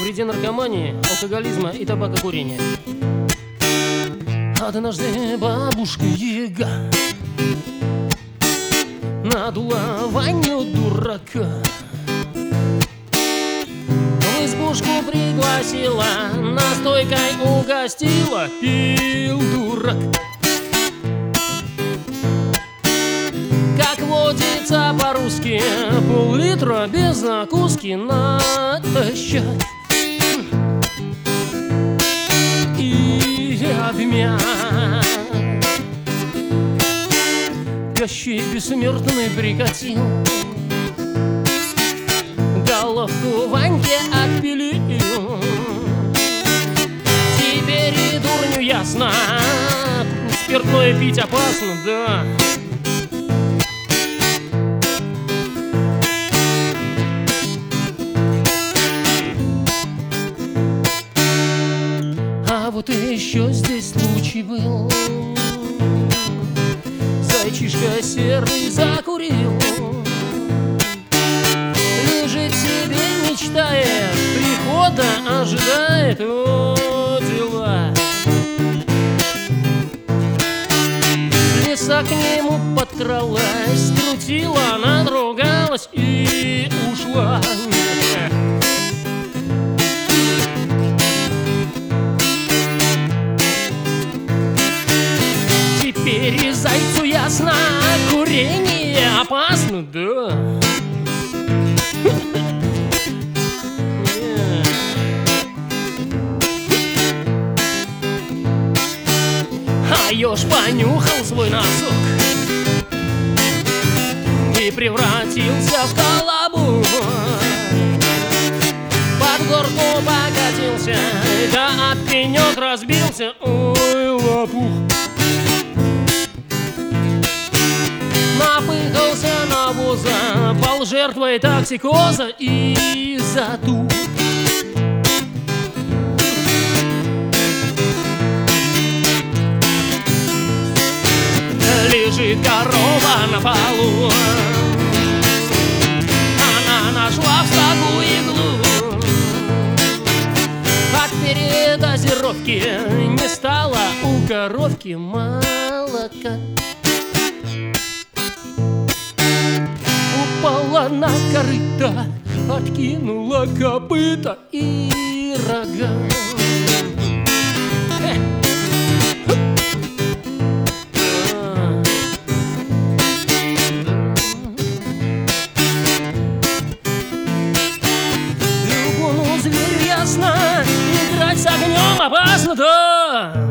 вреде наркомании, алкоголизма и табакокурения. Однажды бабушка Яга надула Ваню дурака, в избушку пригласила, настойкой угостила, пил дурак. Как водится по-русски, пол-литра без закуски натощак. И обмяк. Кощей бессмертный прикатил, головку Ваньке отпилил. Теперь и дурню ясно, спиртное пить опасно, да. А вот еще здесь случай был. Зайчишка серый закурил, лежит себе, мечтает, прихода ожидает, о, дела. Лиса к нему подкралась, крутила, надругалась и ушла. Теперь и зайцу ясно, курение опасно, да. А еж понюхал свой носок и превратился в колобок. Под горку покатился, да об пенек разбился, ой, лопух. Напыхался навоза, пал жертвой токсикоза и затух. Лежит корова на полу, она нашла в стогу иглу. От передозировки не стало у коровки молока. Упала на корыто, откинула копыта и рога. Любому зверю ясно, играть с огнем опасно, да.